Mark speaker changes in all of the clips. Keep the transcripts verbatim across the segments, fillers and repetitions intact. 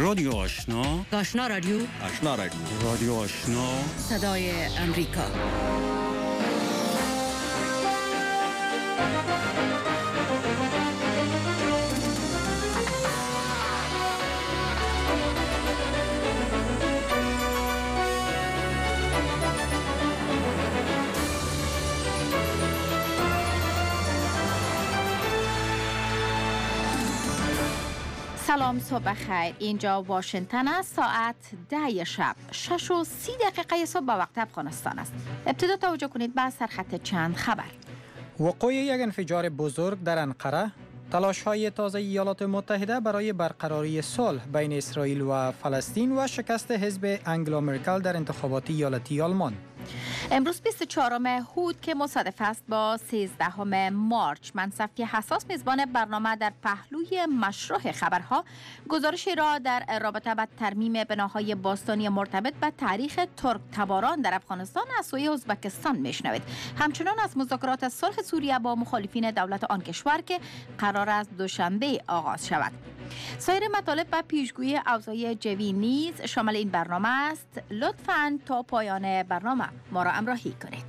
Speaker 1: رادیو آشنا،
Speaker 2: آشنا رادیو،
Speaker 3: آشنا رادیو،
Speaker 1: رادیو آشنا،
Speaker 2: صدای امریکا.
Speaker 4: سلام، صبح خیر. اینجا واشنگتن است. ساعت ده شب، شش و سی دقیقه صبح به وقت افغانستان است. ابتدا توجه کنید به سرخط چند خبر.
Speaker 5: وقوع یک انفجار بزرگ در انقره، تلاش‌های تازه ایالات متحده برای برقراری صلح بین اسرائیل و فلسطین و شکست حزب انگلا مرکل در انتخابات ایالتی آلمان.
Speaker 4: امروز بیست و چهارم هود که مصادف است با سیزدهم مارچ، من صفی حساس میزبان برنامه در پهلوی مشروع خبرها گزارشی را در رابطه با ترمیم بناهای باستانی مرتبط به تاریخ ترک تباران در افغانستان از سوی ازبکستان میشنوید. همچنان از مذاکرات صلح سوریه با مخالفین دولت آن کشور که قرار است دوشنبه آغاز شود. سایر مطالب و پیشگویی اوضاع جوی نیز شامل این برنامه است. لطفاً تا پایان برنامه ما را همراهی کنید.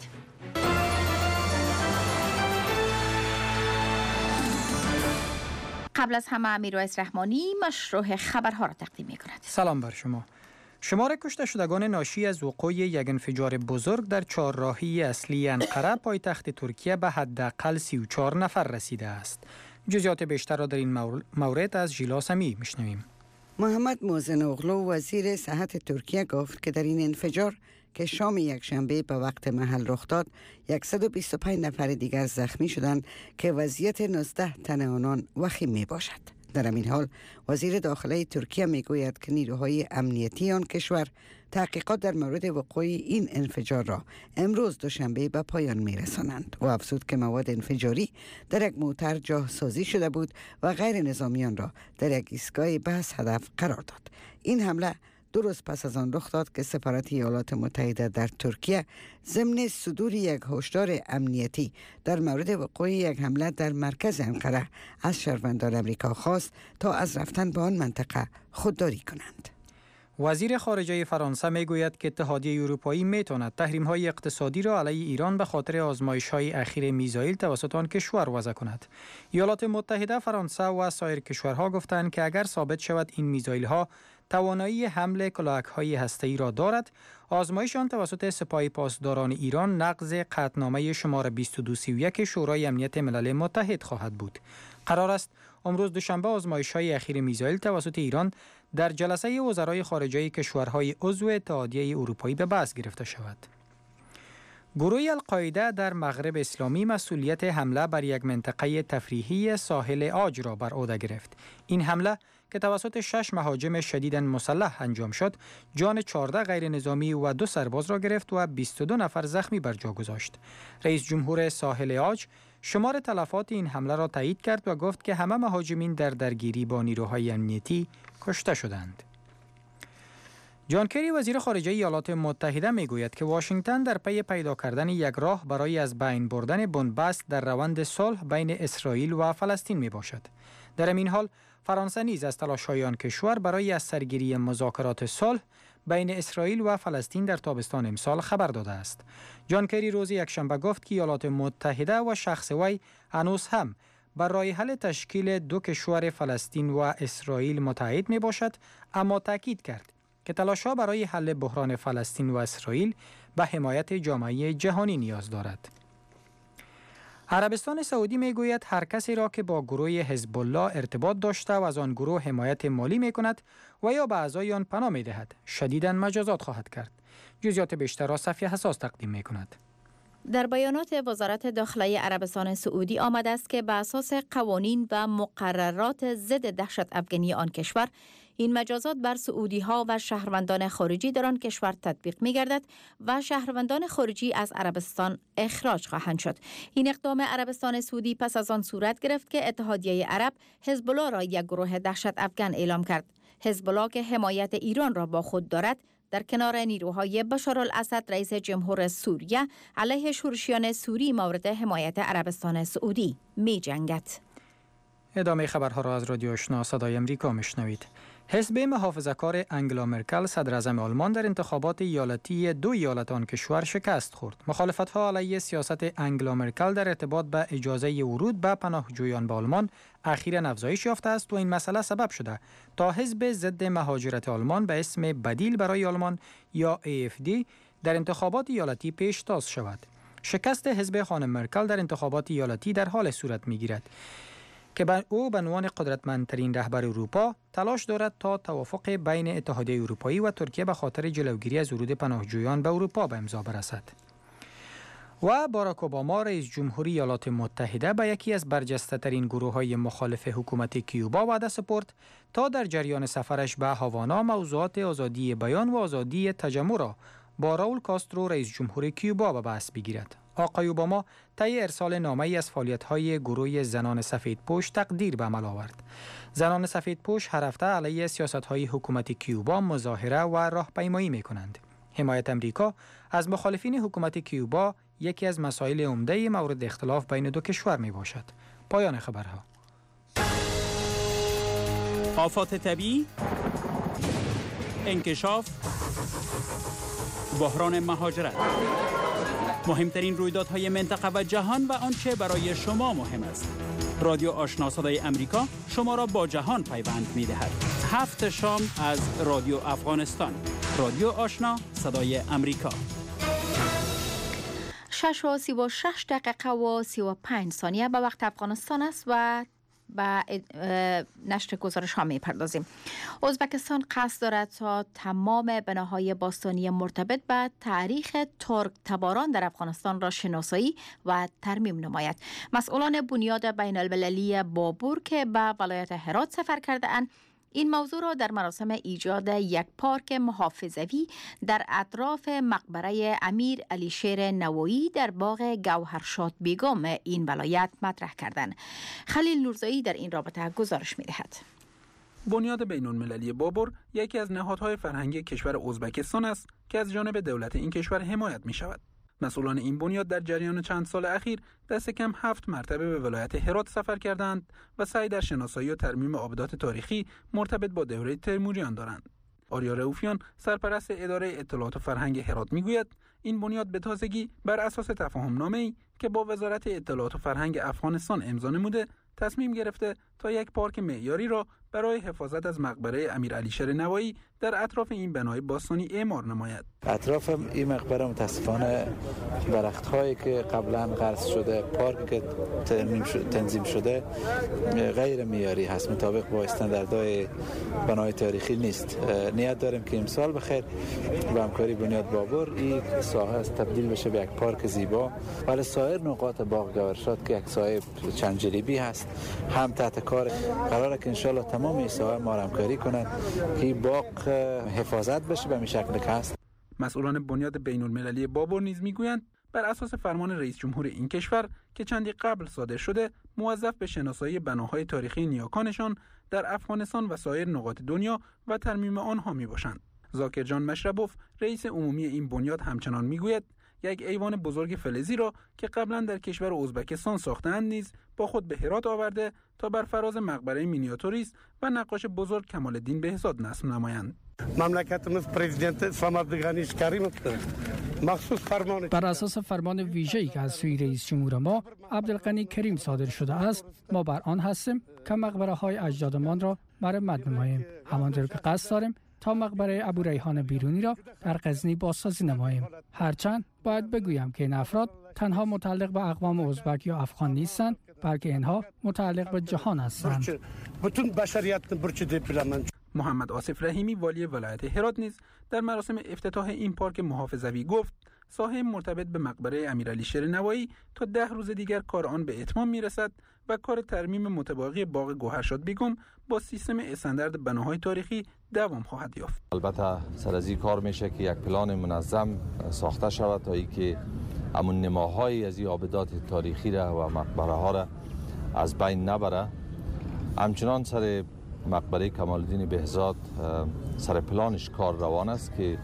Speaker 4: قبل از همه امیرواعظ رحمانی مشروع خبرها را تقدیم می کند.
Speaker 5: سلام بر شما. شمار کشته شدگان ناشی از وقوع یک انفجار بزرگ در چهارراهی اصلی انقره پایتخت ترکیه به حداقل سی و چهار نفر رسیده است. جزئیات بیشتر را در این مورد از ژیلا سمی میشنویم.
Speaker 6: محمد موزن اوغلو وزیر صحت ترکیه گفت که در این انفجار که شام یک شنبه به وقت محل رخ داد، صد و بیست و پنج نفر دیگر زخمی شدند که وضعیت نوزده تن آنان وخیم می باشد. در همین حال وزیر داخله ترکیه می گوید که نیروهای امنیتی آن کشور تحقیقات در مورد وقوع این انفجار را امروز دوشنبه به پایان می رسانند و افزود که مواد انفجاری در یک موتر جاسازی شده بود و غیر نظامیان را در یک ایستگاه بس هدف قرار داد. این حمله دو روز پس از آن رخ داد که سفارت ایالات متحده در ترکیه ضمن صدور یک هشدار امنیتی در مورد وقوع یک حمله در مرکز انقره از شهروندان امریکا خواست تا از رفتن به آن منطقه خودداری کنند.
Speaker 5: وزیر خارجه فرانسه میگوید که اتحادیه اروپایی میتواند تحریم‌های اقتصادی را علیه ایران به خاطر آزمایش‌های اخیر میزایل توسط آن کشور وضع کند. ایالات متحده، فرانسه و سایر کشورها گفتند که اگر ثابت شود این میزایل‌ها توانایی حمل کلاهک‌های هسته‌ای را دارد، آزمایش آن توسط سپاه پاسداران ایران نقض قطعنامه شماره بیست و دو سی و یک شورای امنیت ملل متحد خواهد بود. قرار است امروز دوشنبه آزمایش‌های اخیر میزایل توسط ایران در جلسه وزرای خارجه کشورهای عضو اتحادیه اروپایی به بحث گرفته شود. گروه القاعده در مغرب اسلامی مسئولیت حمله بر یک منطقه تفریحی ساحل عاج را بر عهده گرفت. این حمله که توسط شش مهاجم شدیداً مسلح انجام شد، جان چهارده غیر نظامی و دو سرباز را گرفت و بیست و دو نفر زخمی بر جا گذاشت. رئیس جمهور ساحل عاج شمار تلفات این حمله را تایید کرد و گفت که همه مهاجمین در درگیری با نیروهای امنیتی کشته شدند. جان کری وزیر خارجه ایالات متحده میگوید که واشنگتن در پی پیدا کردن یک راه برای از بین بردن بن‌بست در روند صلح بین اسرائیل و فلسطین می باشد. در این حال فرانسه نیز از تلاش‌های آن کشور برای از سرگیری مذاکرات صلح بین اسرائیل و فلسطین در تابستان امسال خبر داده است. جان کری روز یکشنبه گفت که ایالات متحده و شخص وی هنوز هم بر راه حل تشکیل دو کشور فلسطین و اسرائیل متحد می باشد، اما تاکید کرد که تلاش‌ها برای حل بحران فلسطین و اسرائیل به حمایت جامعه جهانی نیاز دارد. عربستان سعودی میگوید هر کسی را که با گروه حزب الله ارتباط داشته و از آن گروه حمایت مالی می کند و یا به اعضای آن پناه می دهد، شدیداً مجازات خواهد کرد. جزئیات بیشتر را صفی حساس تقدیم می کند.
Speaker 4: در بیانات وزارت داخله عربستان سعودی آمده است که به اساس قوانین و مقررات ضد دهشت افغانی آن کشور، این مجازات بر سعودی ها و شهروندان خارجی در آن کشور تطبیق می گردد و شهروندان خارجی از عربستان اخراج خواهند شد. این اقدام عربستان سعودی پس از آن صورت گرفت که اتحادیه عرب حزب الله را یک گروه دهشت افغان اعلام کرد. حزب الله که حمایت ایران را با خود دارد، در کنار نیروهای بشارالاسد رئیس جمهور سوریه علیه شورشیان سوری مورد حمایت عربستان سعودی می جنگد.
Speaker 5: ادامه خبرها را از رادیو آشنا صدای امریکا میشنوید. حزب محافظه‌کار انگلا مرکل صدر اعظم آلمان در انتخابات ایالتی دو ایالت آن کشور شکست خورد. مخالفت‌ها علیه سیاست انگلا مرکل در ارتباط به اجازه ورود به پناهجویان به آلمان اخیراً افزایش یافته است و این مسئله سبب شده تا حزب ضد مهاجرت آلمان به اسم بدیل برای آلمان یا ای اف دی در انتخابات ایالتی پیشتاز شود. شکست حزب خانم مرکل در انتخابات ایالتی در حال صورت می‌گیرد که او به عنوان قدرتمندترین رهبر اروپا تلاش دارد تا توافق بین اتحادیه اروپایی و ترکیه به خاطر جلوگیری از ورود پناهجویان به اروپا به امضا برسد. و باراک اوباما رئیس جمهوری ایالات متحده به یکی از برجسته ترین گروه های مخالف حکومت کیوبا وعده سپرد تا در جریان سفرش به هاوانا موضوعات آزادی بیان و آزادی تجمع را با راول کاسترو رئیس جمهور کیوبا به بحث بگیرد. آقای اوباما طی ارسال نامه‌ای از فعالیت‌های گروه زنان سفیدپوش تقدیر به عمل آورد. زنان سفیدپوش هر هفته علیه سیاست‌های حکومت کیوبا مظاهره و راهپیمایی می‌کنند. حمایت امریکا از مخالفین حکومت کیوبا یکی از مسائل عمده مورد اختلاف بین دو کشور میباشد. پایان خبرها.
Speaker 1: آفات طبیعی، انکشاف، بحران مهاجرت، مهمترین رویدادهای منطقه و جهان و آنچه برای شما مهم است. رادیو آشنا صدای امریکا شما را با جهان پیوند می‌دهد. هفت شام از رادیو افغانستان. رادیو آشنا صدای امریکا.
Speaker 4: شش و سی و شش دقیقه و سی و پنج ثانیه به وقت افغانستان است و به نشر گزارش ها می پردازیم. ازبکستان قصد دارد تا تمام بناهای باستانی مرتبط به تاریخ ترک تباران در افغانستان را شناسایی و ترمیم نماید. مسئولان بنیاد بین المللی بابور که به ولایت هرات سفر کرده اند این موضوع را در مراسم ایجاد یک پارک محافظوی در اطراف مقبره امیر علی شیر نوایی در باغ گوهرشاد بیگم این ولایت مطرح کردند. خلیل نورزایی در این رابطه گزارش می‌دهد.
Speaker 3: بنیاد بین‌المللی بابر یکی از نهادهای فرهنگی کشور ازبکستان است که از جانب دولت این کشور حمایت می‌شود. مسئولان این بنیاد در جریان چند سال اخیر دست کم هفت مرتبه به ولایت هرات سفر کردند و سعی در شناسایی و ترمیم آبدات تاریخی مرتبط با دوره تیموریان دارند. آریا رئوفیان سرپرست اداره اطلاعات و فرهنگ هرات میگوید این بنیاد به تازگی بر اساس تفاهم نامه‌ای که با وزارت اطلاعات و فرهنگ افغانستان امضا نموده تصمیم گرفته تا یک پارک معیاری را برای حفاظت از مقبره امیر علی شیر نوایی در اطراف این بنای باستانی اعمار نماید.
Speaker 7: اطراف این مقبره متاسفانه درخت‌هایی که قبلا غرس شده، پارک که تنظیم شده غیر معیاری هست، مطابق با استانداردهای بنای تاریخی نیست. نیت داریم که امسال بخیر با همکاری بنیاد بابر این ساحه تبدیل بشه به یک پارک زیبا. ولی سایر نقاط باغ گوهرشاد که یک ساحه چند جریبی هست هم تحت کار قراره که انشالله تمام این ساحه ما همکاری کنند که باغ حفاظت بشه به این شکل که هست.
Speaker 3: مسئولان بنیاد بین‌المللی بابر نیز میگویند بر اساس فرمان رئیس جمهور این کشور که چندی قبل صادر شده موظف به شناسایی بناهای تاریخی نیاکانشان در افغانستان و سایر نقاط دنیا و ترمیم آنها میباشند. ذاکر جان مشربوف رئیس عمومی این بنیاد همچنان میگوید یک ایوان بزرگ فلزی را که قبلا در کشور ازبکستان ساختند نیز با خود به هرات آورده تا بر فراز مقبره مینیاتوریست و نقاش بزرگ کمال الدین بهزاد نصب نمایند.
Speaker 8: مملکتمز پرزیدنت صمدگانیش کریم مخصوص فرمان
Speaker 9: بر اساس فرمان ویژه‌ای که از سوی رئیس جمهور ما عبدالغنی کریم صادر شده است، ما بر آن هستیم که مقبره‌های اجدادمان را مرمت نماییم. همانطور که قصد داریم تا مقبره ابو ریحان بیرونی را در غزنی بازسازی نماییم. هرچند باید بگویم که این افراد تنها متعلق به اقوام ازبک یا افغان نیستند، بلکه اینها متعلق به جهان هستند.
Speaker 8: بتون بشریت برچیده پلمن.
Speaker 3: محمد آصف رحیمی والی ولایت هرات نیز در مراسم افتتاح این پارک محافظوی گفت ساحه مرتبط به مقبره امیرعلی شیر نوایی تا ده روز دیگر کار آن به اتمام میرسد و کار ترمیم متباقی باغ گوهرشاد بیگم با سیستم استاندارد بناهای تاریخی دوام خواهد یافت.
Speaker 7: البته سر از این کار میشه که یک پلان منظم ساخته شود تا اینکه همون نماهای از این آبدات تاریخی را و مقبره ها را از بین نبره. همچنان سر مقبره کمال الدین بهزاد سر پلانش کار روان است که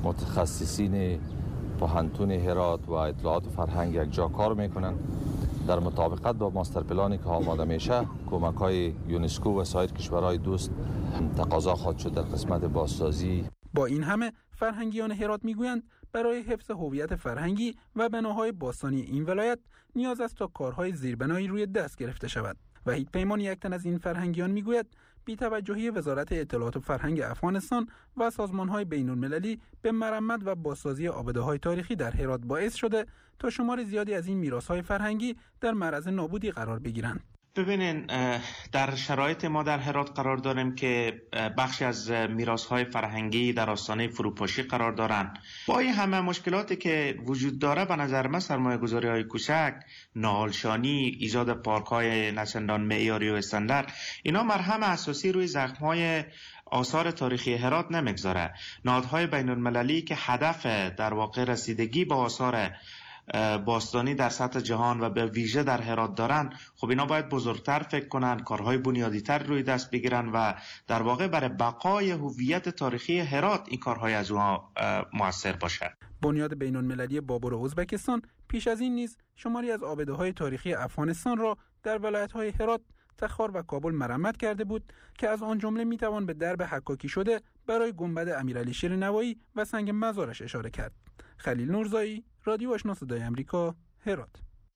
Speaker 7: متخصصین پوهنتون هرات و اطلاعات و فرهنگ یک جا کار میکنن در مطابقت با ماستر پلانی که آماده میشه. کمک های یونسکو و سایر کشورهای دوست
Speaker 10: تقاضا خواهد شد در قسمت بازسازی.
Speaker 3: با این همه فرهنگیان هرات میگویند برای حفظ هویت فرهنگی و بناهای باستانی این ولایت نیاز است تا کارهای زیربنایی روی دست گرفته شود. وحید پیمان یک تن از این فرهنگیان میگوید بی‌توجهی وزارت اطلاعات و فرهنگ افغانستان و سازمان‌های بین‌المللی به مرمت و بازسازی آبده‌های تاریخی در هرات باعث شده تا شمار زیادی از این میراث‌های فرهنگی در معرض نابودی قرار بگیرند.
Speaker 11: ببینین، در شرایط ما در هرات قرار داریم که بخشی از میراث‌های فرهنگی در آستانه فروپاشی قرار دارند. با این همه مشکلاتی که وجود داره، به نظر من سرمایه‌گذاری‌های کوچک، ناهالشانی، ایجاد پارک‌های نچندان معیاری و استاندارد، اینا مرهم اساسی روی زخم‌های آثار تاریخی هرات نمیگذاره. نهادهای بین‌المللی که هدف در واقع رسیدگی به آثار باستانی در سطح جهان و به ویژه در هرات دارن، خب اینا باید بزرگتر فکر کنن، کارهای بنیادی تر روی دست بگیرن و در واقع برای بقای هویت تاریخی هرات این کارهای از اونها موثر باشه.
Speaker 3: بنیاد بین‌المللی بابر ازبکستان پیش از این نیز شماری از آبده‌های تاریخی افغانستان را در ولایت‌های هرات، تخار و کابل مرمت کرده بود که از آن جمله میتوان به درب حکاکی شده برای گنبد امیرعلی شیرنوایی و سنگ مزارش اشاره کرد. خلیل نورزایی، رادیو آشنا صدای امریکا، هرات.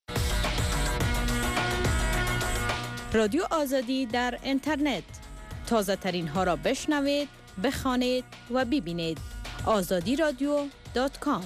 Speaker 2: رادیو آزادی در اینترنت، تازه ترین ها را بشنوید، بخوانید و ببینید. آزادی رادیو دات کام.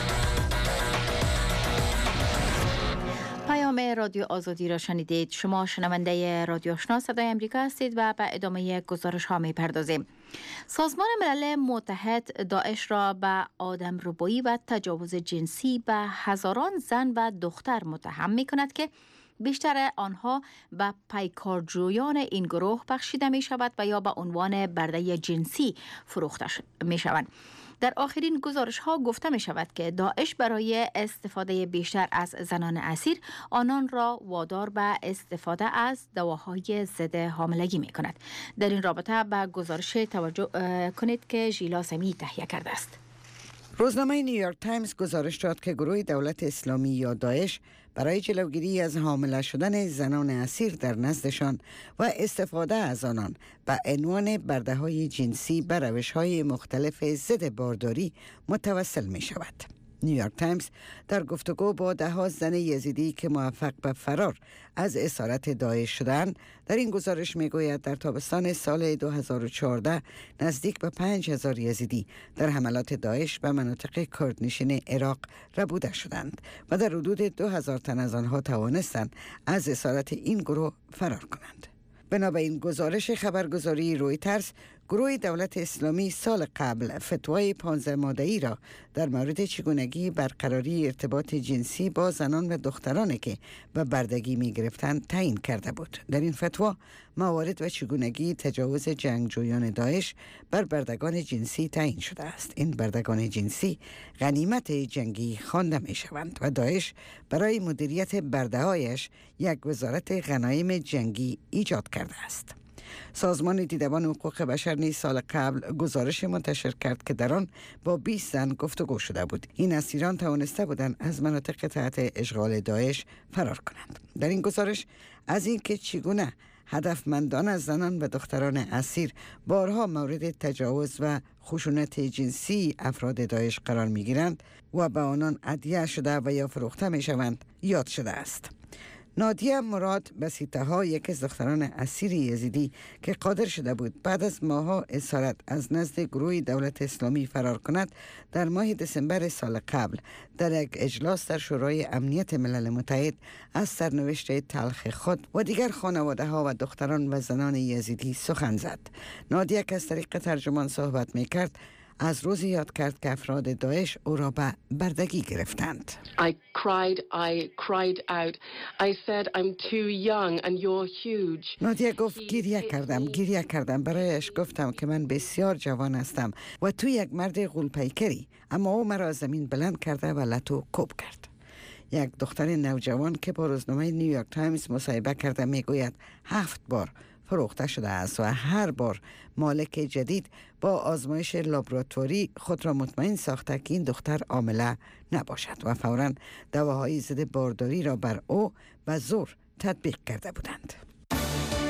Speaker 4: پیام رادیو آزادی را شنیدید. شما شنونده رادیو آشنا صدای امریکا هستید و به ادامه گزارش ها می پردازیم. سازمان ملل متحد داعش را به آدمربایی و تجاوز جنسی به هزاران زن و دختر متهم می کند که بیشتر آنها به پیکارجویان این گروه بخشیده می شود و یا به عنوان برده جنسی فروخته می شوند. در آخرین گزارش ها گفته می شود که داعش برای استفاده بیشتر از زنان اسیر آنان را وادار به استفاده از دواهای ضد حاملگی می کند. در این رابطه به گزارش توجه کنید که ژیلا سمی تهیه کرده است.
Speaker 6: روزنامه نیویورک تایمز گزارش داد که گروه دولت اسلامی یا داعش برای جلوگیری از حامله شدن زنان اسیر در نزدشان و استفاده از آنان به عنوان برده‌های جنسی به روش‌های مختلف ضد بارداری متوسل می شود. نیویورک تایمز در گفتگو با ده ها زن یزیدی که موفق به فرار از اسارت داعش شدند، در این گزارش میگوید در تابستان سال دو هزار و چهارده نزدیک به پنج هزار یزیدی در حملات داعش به مناطق کردنشین عراق ربوده شدند و در حدود دو هزار تن از آنها توانستند از اسارت این گروه فرار کنند. بنابراین گزارش خبرگزاری رویترز، گروه دولت اسلامی سال قبل فتوای پانزده ماده‌ای را در مورد چگونگی برقراری ارتباط جنسی با زنان و دخترانی که به بردگی می گرفتند تعیین کرده بود. در این فتوا موارد و چگونگی تجاوز جنگجویان داعش بر بردگان جنسی تعیین شده است. این بردگان جنسی غنیمت جنگی خوانده می شوند و داعش برای مدیریت برده‌هایش یک وزارت غنایم جنگی ایجاد کرده است. سازمان دیدبان حقوق بشر نیز سال قبل گزارش منتشر کرد که در آن با بیست زن گفتگو شده بود. این اسیران توانسته بودند از مناطق تحت اشغال داعش فرار کنند. در این گزارش از اینکه چگونه هدفمندان از زنان و دختران اسیر بارها مورد تجاوز و خشونت جنسی افراد داعش قرار می‌گیرند و به آنان ادعیه شده و یا فروخته می‌شوند یاد شده است. نادیه مراد بسیطه ها، یک از دختران اسیر یزیدی که قادر شده بود بعد از ماه‌ها اسارت از نزد گروه دولت اسلامی فرار کند، در ماه دسامبر سال قبل در یک اجلاس در شورای امنیت ملل متحد از سرنوشت تلخ خود و دیگر خانواده ها و دختران و زنان یزیدی سخن زد. نادیه که از طریق ترجمان صحبت می کرد، از روزی یاد کرد که افراد داعش او را به بردگی گرفتند.
Speaker 12: I cried, I cried out. I said I'm too young and you're huge.
Speaker 6: نادیه گفت گریه کردم گریه کردم برایش گفتم که من بسیار جوان هستم و تو یک مرد غول‌پیکری، اما او مرا از زمین بلند کرده و لتو کوب کرد. یک دختر نوجوان که با روزنامه نیویورک تایمز مصاحبه کرده میگوید هفت بار فروخته شده است و هر بار مالک جدید با آزمایش لابراتواری خود را مطمئن ساخته که این دختر حامله نباشد و فوراً دواهای ضد بارداری را بر او به زور تطبیق کرده بودند.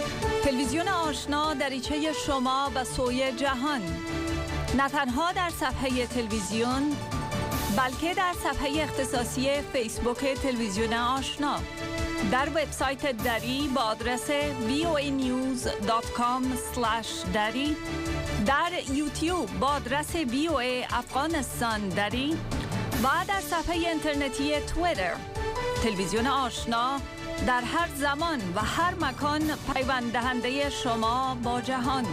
Speaker 13: تلویزیون آشنا دریچه شما به سوی جهان، نه تنها در صفحه تلویزیون بلکه در صفحه اختصاصی فیسبوک تلویزیون آشنا، در وبسایت دری با آدرس وی او ای نیوز دات کام اسلش دری، در یوتیوب با آدرس وی او ای افغانستان دری و در صفحه اینترنتی توییتر. تلویزیون آشنا در هر زمان و هر مکان پیوند دهنده شما با جهان.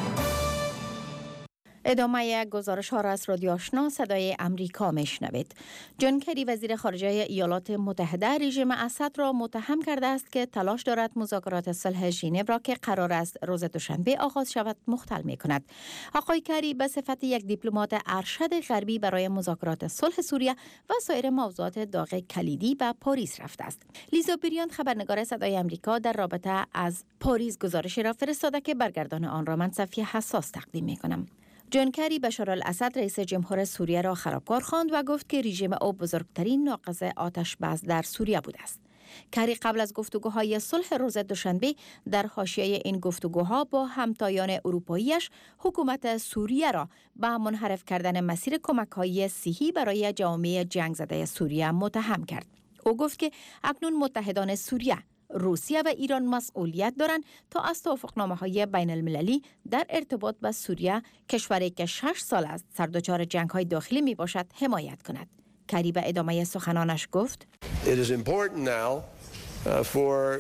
Speaker 4: ادامه گزارش ها را از رادیو آشنا صدای امریکا میشنوید. جان کری وزیر خارجه ایالات متحده رژیم اسد را متهم کرده است که تلاش دارد مذاکرات صلح ژنو را که قرار است روز دوشنبه آغاز شود مختل می کند. آقای کری به صفت یک دیپلمات ارشد غربی برای مذاکرات صلح سوریه و سایر موضوعات داغ کلیدی به پاریس رفته است. لیزا بریانت خبرنگار صدای امریکا در رابطه از پاریس گزارشی را فرستاده که برگردان آن را من صفیه حساس تقدیم می کنم. جان کری بشار الاسد رئیس جمهور سوریه را خرابکار خواند و گفت که رژیم او بزرگترین ناقض آتش بس در سوریه بوده است. کری قبل از گفتگوهای صلح روز دوشنبه در حاشیه این گفتگوها با همتایان اروپاییش حکومت سوریه را به منحرف کردن مسیر کمک‌های صحی برای جامعه جنگ زده سوریه متهم کرد. او گفت که اکنون متحدان سوریه، روسیه و ایران مسئولیت دارند تا از توافقنامه‌های بین المللی در ارتباط با سوریه، کشوری که شش سال است سردچار جنگ‌های داخلی می باشد، حمایت کند. کری به ادامه سخنانش گفت:
Speaker 14: It is important now uh, for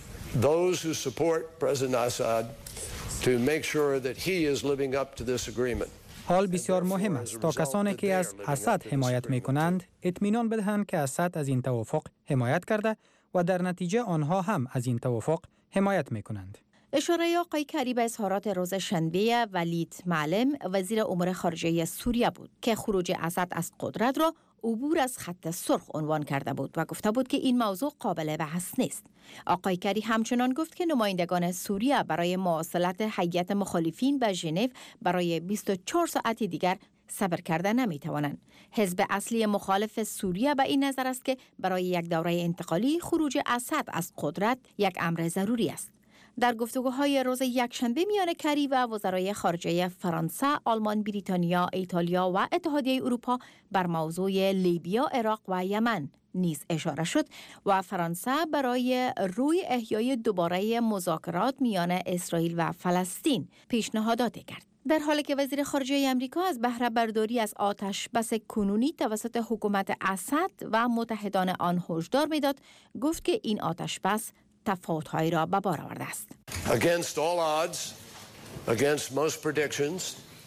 Speaker 14: those who support President Assad to make sure that he is living up to this agreement.
Speaker 5: حال بسیار مهم است تا کسانی که از اسد حمایت می کنند اطمینان بدهند که اسد از این توافق حمایت کرده و در نتیجه آنها هم از این توافق حمایت می کنند.
Speaker 4: اشاره آقای کری به اظهارات روز شنبه ولید معلم وزیر امور خارجه سوریه بود که خروج اسد از قدرت را عبور از خط سرخ عنوان کرده بود و گفته بود که این موضوع قابل بحث نیست. آقای کری همچنان گفت که نمایندگان سوریه برای مواصلت هیئت مخالفین به ژنو برای بیست و چهار ساعت دیگر صبر کرده نمی توانند. حزب اصلی مخالف سوریه به این نظر است که برای یک دوره انتقالی خروج اسد از قدرت یک امر ضروری است. در گفتگوهای روز یکشنبه میان کری و وزرای خارجه فرانسه، آلمان، بریتانیا، ایتالیا و اتحادیه اروپا بر موضوع لیبیا، عراق و یمن نیز اشاره شد و فرانسه برای روی احیای دوباره مذاکرات میان اسرائیل و فلسطین پیشنهادات کرد. در حالی که وزیر خارجه امریکا از بهره برداری از آتش بس کنونی توسط حکومت اسد و متحدان آن هشدار میداد، گفت که این آتش بس تفاوت‌هایی را به بار آورده است.
Speaker 14: Against all odds, against most predictions,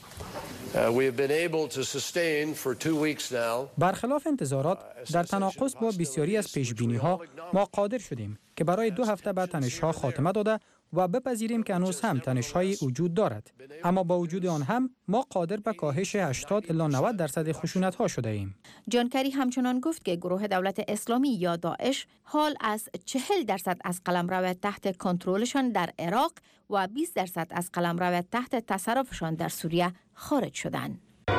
Speaker 14: uh, we have been able to sustain for two weeks now.
Speaker 5: برخلاف انتظارات، در تناقض با بسیاری از پیش‌بینی‌ها ما قادر شدیم که برای دو هفته بعد تنش‌ها خاتمه داده و بپذیریم که هنوز هم تنش‌هایی وجود دارد، اما با وجود آن هم ما قادر به کاهش هشتاد الی نود درصد خشونت‌ها شده ایم.
Speaker 4: جان کری همچنان گفت که گروه دولت اسلامی یا داعش حال از چهل درصد از قلمرو تحت کنترلشان در عراق و بیست درصد از قلمرو تحت تصرفشان در سوریه خارج شدند.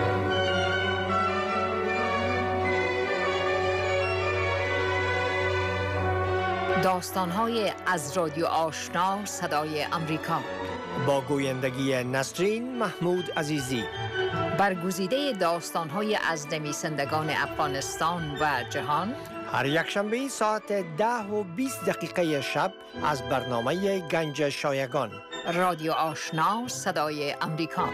Speaker 15: داستان‌های از رادیو آشنا صدای امریکا
Speaker 16: با گویندگی نسرین محمود عزیزی.
Speaker 15: برگزیده داستان‌های از نویسندگان افغانستان و جهان
Speaker 16: هر یک شنبه ساعت ده و بیست دقیقه شب از برنامه گنج شایگان.
Speaker 15: رادیو آشنا صدای امریکا.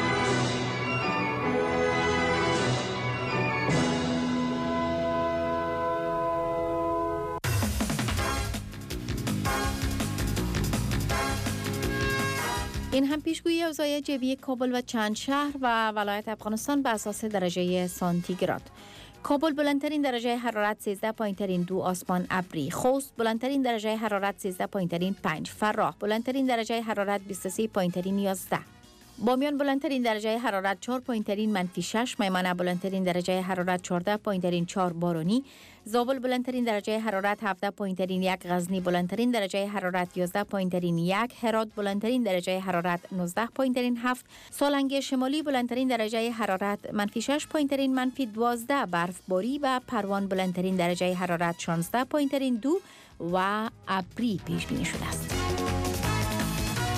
Speaker 4: این هم پیشگویی اوضاع جوی کابل و چند شهر و ولایت افغانستان به اساس درجه سانتیگراد. کابل بلندترین درجه حرارت سیزده پایین ترین دو، آسمان ابری. خوست بلندترین درجه حرارت سیزده پایین ترین پنج. فراه بلندترین درجه حرارت بیست و سه پایین ترین یازده. بامیان بلندترین درجه حرارت چهار پایین ترین منفی شش. میمنه بلندترین درجه حرارت چهارده پایین ترین چهار بارانی. زابل بلندترین درجه حرارت هفده پایین ترین یک. غزنی بلندترین درجه حرارت یازده پایین ترین یک. هرات بلندترین درجه حرارت نوزده پایین ترین هفت. سالنگ شمالی بلندترین درجه حرارت منفی شش پایین ترین منفی دوازده. برفباری و پروان بلندترین درجه حرارت شانزده پایین ترین دو و ابری پیش بینی شده است.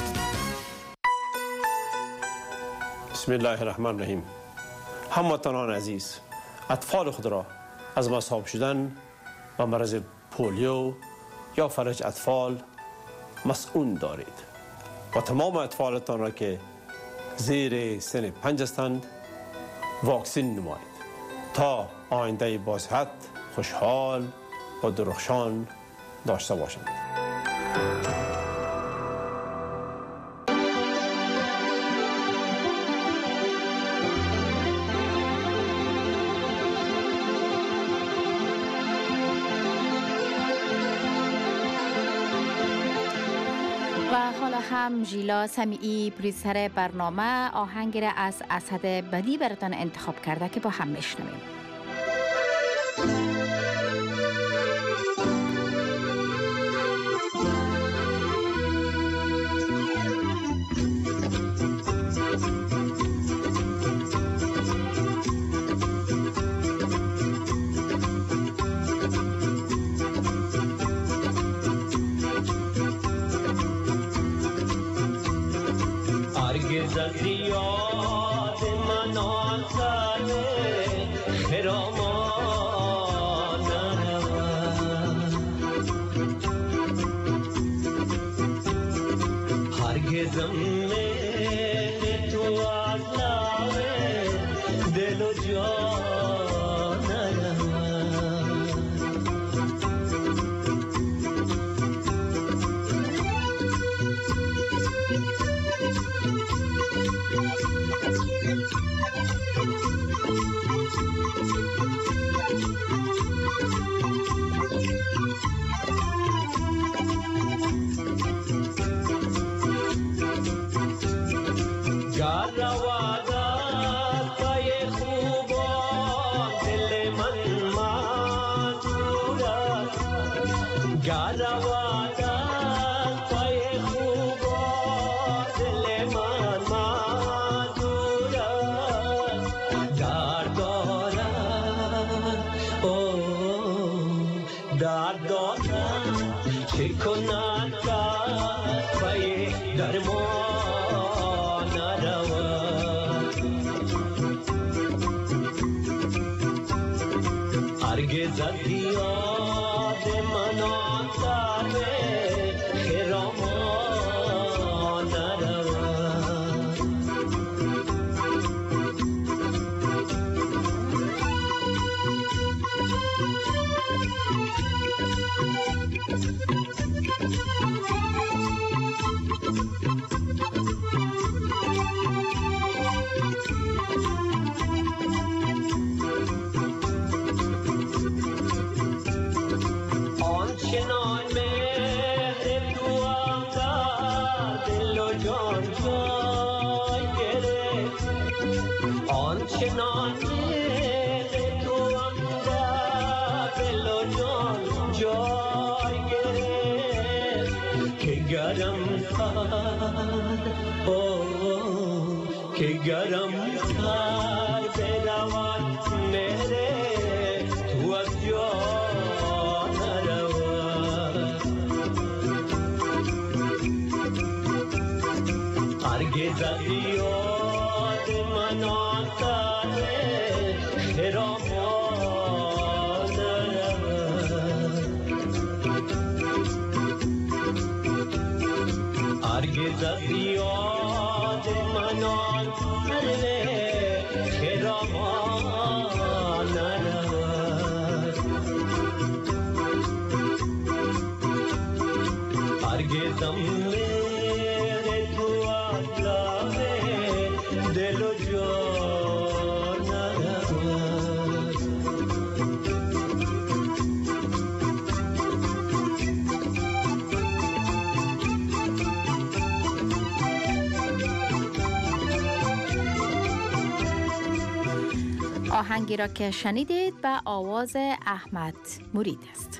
Speaker 14: بسم الله الرحمن الرحیم. هموطنان عزیز، اطفال خود را از مصاب شدن و مرض پولیو یا فلج اطفال مسئول دارید و تمام اطفالتان را که زیر سن پنج هستند واکسین نمایید تا آینده باصحت، خوشحال و درخشان داشته باشند.
Speaker 4: هم ژیلا سمیعی پرویسر برنامه آهنگ را از اسد بدی براتان انتخاب کرده که با هم میشنویم. آهنگی را که شنیدید به آواز احمد مرید است.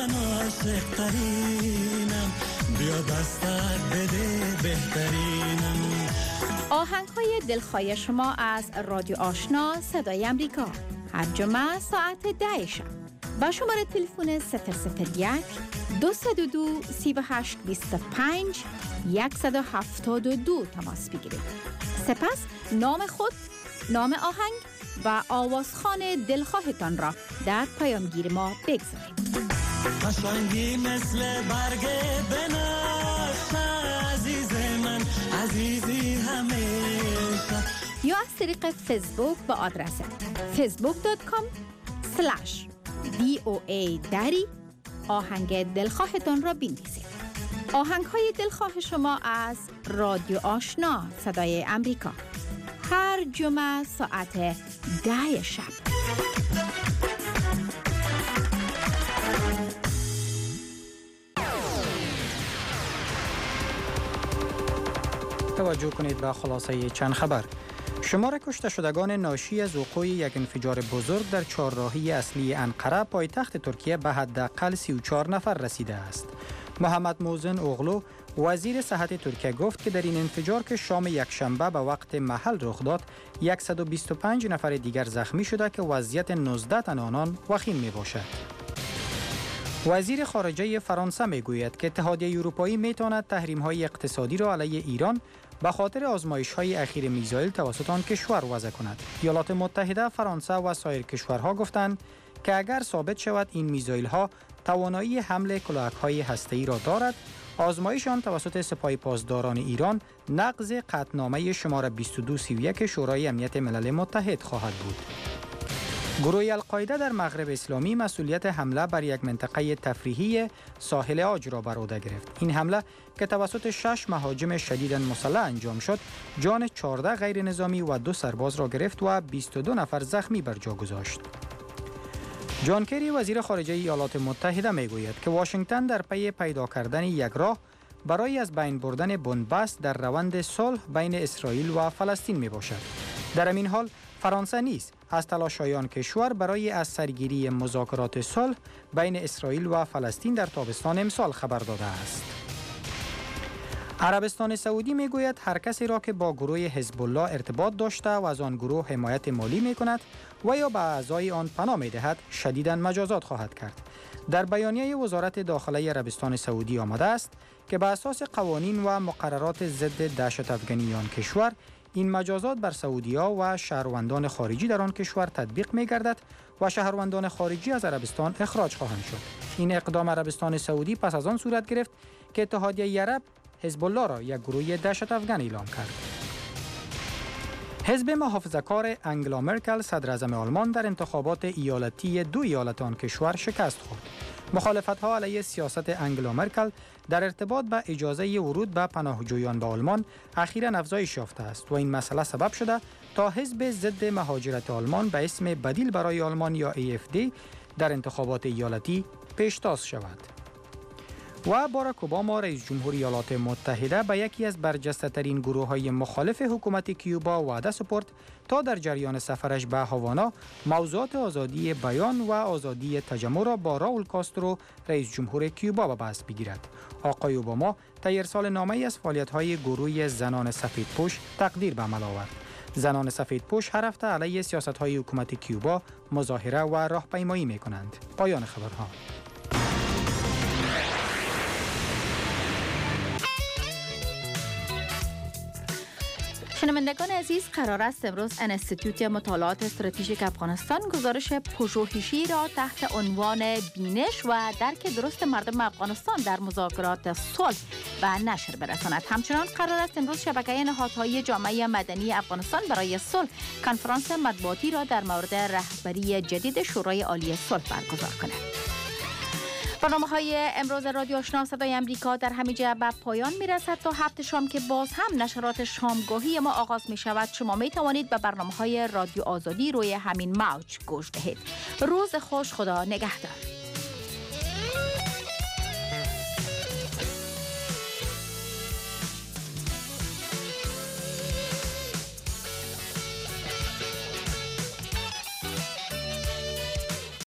Speaker 17: من عاشق ترینم، بیا دستت بده بهترینم.
Speaker 2: آهنگ های دلخواه شما از رادیو آشنا صدای امریکا هر جمعه ساعت ده شب با شماره تلفن صفر صفر یک دو دو دو سی و هشت بیست و پنج صد و هفتاد و دو تماس بگیرید. سپس نام خود، نام آهنگ و آوازخوان دلخواهتان را در پیامگیر ما بگذارید.
Speaker 17: قشنگی مثل برگ بنفشه عزیز من، عزیزی همیشه.
Speaker 2: یا از طریق فیسبوک با آدرس فیسبوک دات کام سلش دی او ای دری آهنگ دلخواهتان را بنویسید. آهنگ های دلخواه شما از رادیو آشنا صدای امریکا هر جمعه ساعت ده شب.
Speaker 5: توجه کنید به خلاصه چند خبر. شمار کشته شدگان ناشی از وقوع یک انفجار بزرگ در چهارراهی اصلی انقره پایتخت ترکیه به حداقل سی و چهار نفر رسیده است. محمد موزن اوغلو وزیر صحت ترکیه گفت که در این انفجار که شام یکشنبه به وقت محل رخ داد، صد و بیست و پنج نفر دیگر زخمی شده که وضعیت نوزده تن آنان وخیم می باشد. وزیر خارجه فرانسه می گوید که اتحادیه اروپایی می تواند تحریم های اقتصادی را علیه ایران به خاطر آزمایش های اخیر میزایل توسط آن کشور وضع کند. ایالات متحده، فرانسه و سایر کشورها گفتند که اگر ثابت شود این میزایل ها توانایی حمل کلاهک های هسته‌ای را دارد، آزمایش آن توسط سپاه پاسداران ایران نقض قطعنامه شماره بیست و دو سی و یک شورای امنیت ملل متحد خواهد بود. گروه القاعده در مغرب اسلامی مسئولیت حمله بر یک منطقه تفریحی ساحل عاج را بر عهده گرفت. این حمله که توسط شش مهاجم شدیداً مسلح انجام شد، جان چهارده غیر نظامی و دو سرباز را گرفت و بیست و دو نفر زخمی بر جا گذاشت. جان کری وزیر خارجه ایالات متحده میگوید که واشنگتن در پی پیدا کردن یک راه برای از بین بردن بنبست در روند صلح بین اسرائیل و فلسطین می باشد. در همین حال فرانسه نیز از تلاش‌های آن کشور برای از سرگیری مذاکرات صلح بین اسرائیل و فلسطین در تابستان امسال خبر داده است. عربستان سعودی میگوید هر کسی را که با گروه حزب الله ارتباط داشته و از آن گروه حمایت مالی می کند و یا به اعضای آن پناه می دهد شدیداً مجازات خواهد کرد. در بیانیه وزارت داخله عربستان سعودی آمده است که به اساس قوانین و مقررات ضد دهشت افغانی آن کشور، این مجازات بر سعودی‌ها و شهروندان خارجی در آن کشور تطبیق می‌گردد و شهروندان خارجی از عربستان اخراج خواهند شد. این اقدام عربستان سعودی پس از آن صورت گرفت که اتحادیه عرب حزب الله را یک گروه دهشت افغان اعلام کرد. حزب محافظه‌کار انگلا مرکل صدر اعظم آلمان در انتخابات ایالتی دو ایالت آن کشور شکست خورد. مخالفت‌ها علیه سیاست انگلا مرکل در ارتباط با اجازه ورود به پناهجویان به آلمان اخیراً افزایش یافته است و این مسئله سبب شده تا حزب ضد مهاجرت آلمان به اسم بدیل برای آلمان یا ای اف دی در انتخابات ایالتی پیشتاز شود. و باراک اوباما رئیس جمهور ایالات متحده به یکی از برجسته‌ترین گروه‌های مخالف حکومت کیوبا وعده سپرد تا در جریان سفرش به هاوانا موضوعات آزادی بیان و آزادی تجمع را با راول کاسترو رئیس جمهور کیوبا به بحث بگیرد. آقای اوباما طی ارسال نامه‌ای از فعالیت‌های گروه زنان سفیدپوش تقدیر به عمل آورد. زنان سفیدپوش هر هفته علیه سیاست‌های حکومت کیوبا مظاهره و راهپیمایی می‌کنند. پایان خبرها.
Speaker 2: شنوندگان عزیز، قرار است امروز انستیتوت مطالعات استراتژیک افغانستان گزارش پژوهشی را تحت عنوان بینش و درک درست مردم افغانستان در مذاکرات صلح به نشر برساند. همچنان قرار است امروز شبکه نهادهای جامعه مدنی افغانستان برای صلح کنفرانس مطبوعاتی را در مورد رهبری جدید شورای عالی صلح برگزار کند. برنامه‌های امروز رادیو آشنا صدای امریکا در همینجا به پایان میرسد. تا هفته شام که باز هم نشرات شامگاهی ما آغاز می شود، شما می توانید به برنامه‌های رادیو آزادی روی همین موج گوش دهید. روز خوش، خدا نگهدار.